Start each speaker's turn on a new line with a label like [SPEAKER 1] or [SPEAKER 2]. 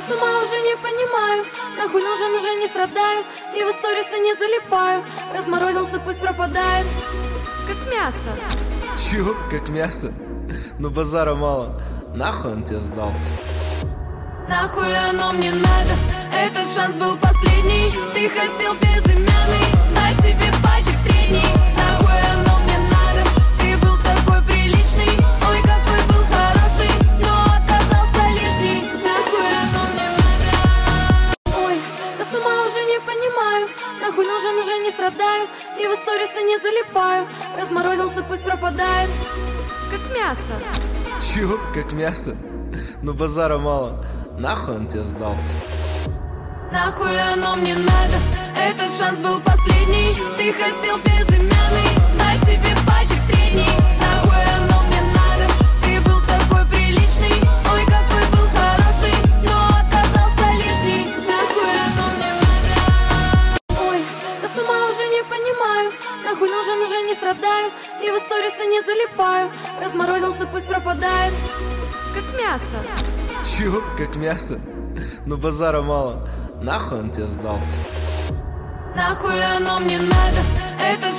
[SPEAKER 1] сама уже не понимаю, нахуй нужен, уже не страдаю, и в сторисы не залипаю. Разморозился, пусть пропадает, как мясо.
[SPEAKER 2] Чего, как мясо? Ну базара мало, нахуй он тебе сдался?
[SPEAKER 1] Нахуй оно мне надо, этот шанс был последний. Ты хотел безымянный, на тебе пачек средний. Нахуй оно мне надо, ты был такой приличный. Ой, какой был хороший, но оказался лишний. Нахуй оно мне надо. Ой, да сама уже не понимаю, нахуй нужен, уже не страдаю, и в сторисы не залипаю. Разморозился, пусть пропадает, как мясо.
[SPEAKER 2] Чего, как мясо? Ну базара мало, нахуй он тебе сдался?
[SPEAKER 1] Нахуй оно мне надо, этот шанс был последний. Ты хотел безымянный, на тебе пачек средний. Нахуй оно мне надо, ты был такой приличный. Ой, какой был хороший, но оказался лишний. Нахуй оно мне надо. Ой, да сама уже не понимаю, нахуй нужен, уже не страдаю, и в сторисы не залипаю. Разморозился, пусть пропадает, как мясо.
[SPEAKER 2] Чего, как мясо? Ну базара мало, нахуй он тебе сдался?
[SPEAKER 1] Нахуй оно мне надо, этот